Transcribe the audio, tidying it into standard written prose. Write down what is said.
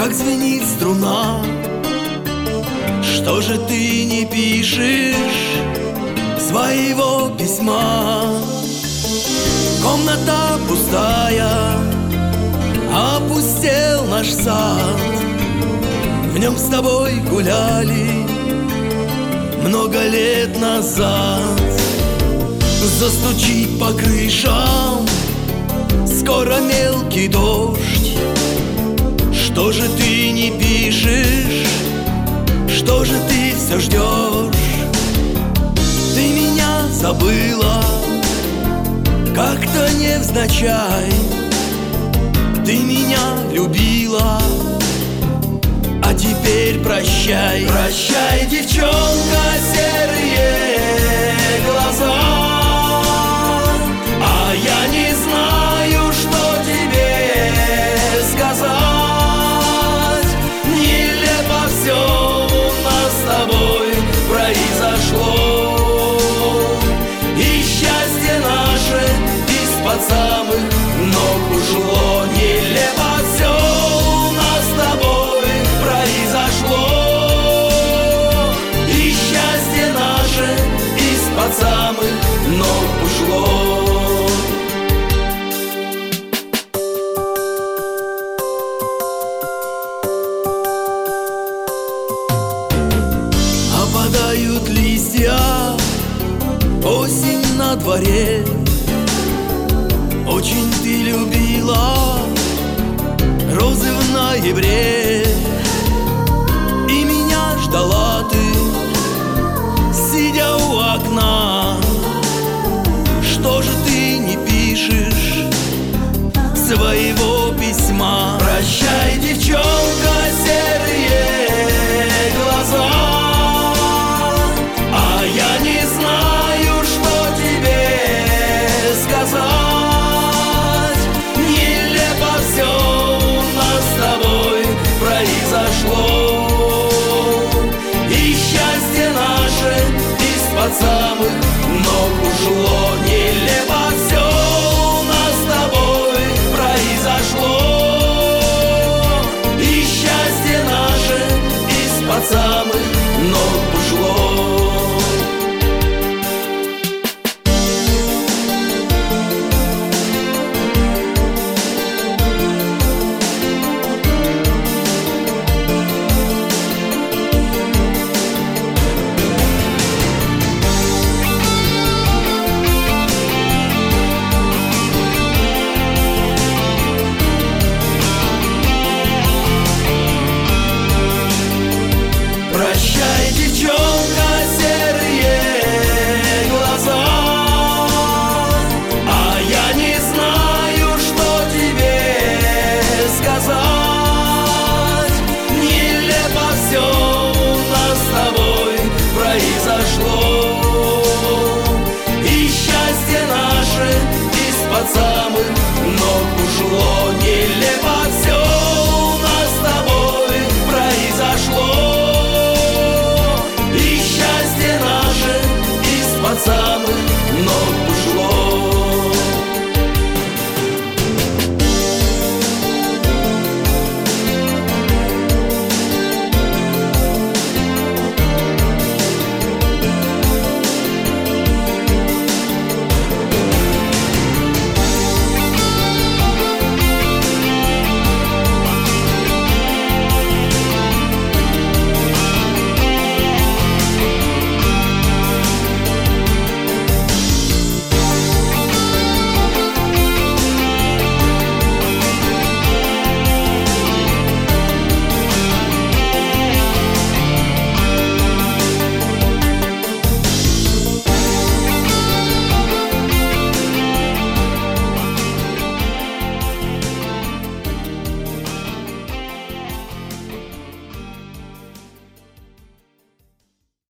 как звенит струна. Что же ты не пишешь своего письма? Комната пустая, опустел наш сад. В нем с тобой гуляли много лет назад. Застучит по крышам скоро мелкий дождь. Что же ты не пишешь? Что же ты все ждешь? Ты меня забыла как-то невзначай. Ты меня любила, а теперь прощай. Прощай, девчонка, серые глаза. А я не знаю, что тебе сказать. Нелепо все у нас с тобой произошло. И счастье наше из-под самых ног ушло. Нелепо все у нас с тобой произошло. И счастье наше из-под самых ног ушло. Опадают листья, осень на дворе. Очень ты любила розы в ноябре. И меня ждала ты, сидя у окна. Что же ты не пишешь своего письма? Прощай, девчонка, серые глаза. А я не знаю, что тебе сказать. Нелепо все у нас с тобой произошло. И счастье наше из-под самых ног ушло. Нелепо все